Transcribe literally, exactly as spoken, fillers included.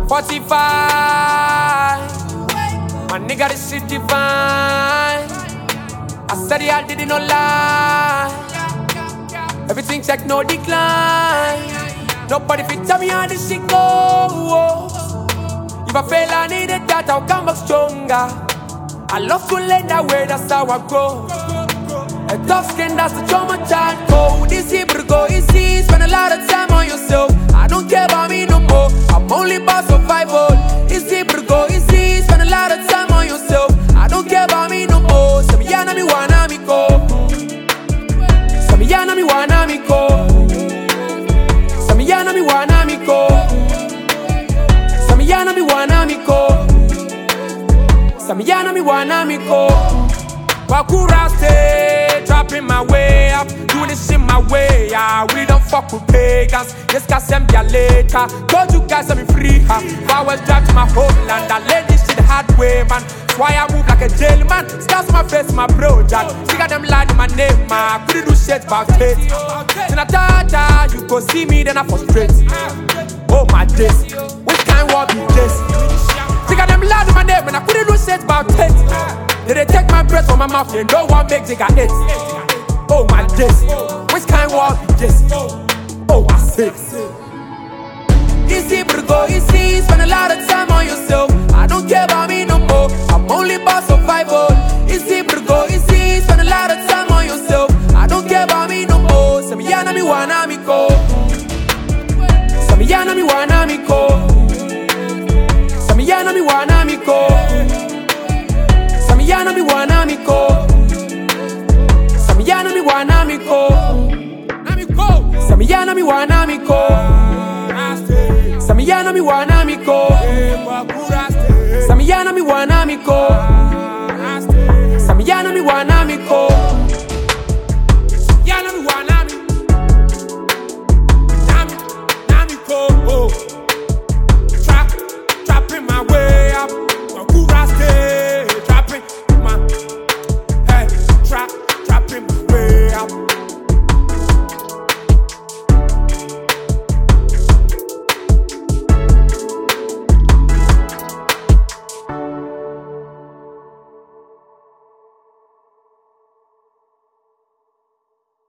forty-five. My nigga, this shit divine. I said it, I did it, no lie. Everything check, no decline. Nobody fit tell me how this shit goes. If I fail, I need it, that I'll come back stronger. I love to learn that way, that's how I grow. A tough skin, that's the trauma child code. Easy, but go easy. Spend a lot of time on yourself. I don't care about me no more. I'm only about survival. Easy, but go easy. Spend a lot of time on yourself. I don't care about me no more. Samiyana mi wana mi ko. Samiyana mi wana mi ko. Samiyana mi wana mi ko. Samiyana mi wana mi ko. Samiyana mi wana mi ko. Wakura stay, dropping my way up, doing this shit my way. Yeah, we don't fuck with pagans. Yes, guys, send me later. Told you guys I'm free. Huh? I was back to my homeland. I learned this shit the hard way, man. That's why I move like a jail man. Scars my face, my bro, Jack. Stick them line in my name, man. I couldn't do shit about it. Then I die, you go see me, then I frustrate. Oh my days, which kind war be this? Stick them line in my name, and I couldn't do shit about it. Did they take my breath from my mouth? They no one make Jigga it. Oh my days, which kind war be this? Oh my six. Easy, but go easy. Spend a lot of time on yourself. I don't care about me no more. I'm only about survival. Easy, but go easy. Spend a lot of time on yourself. I don't care about me no more. Samiyana mi wana mi ko. Samiyana mi wana mi ko. Samiyana mi wana mi ko. Samiyana mi wana mi ko. Samiyana mi wana mi ko. Samiyana mi wana mi ko. Samiyana mi wana mi ko. Samiyana mi wana mi ko. Samiyana mi wana mi ko.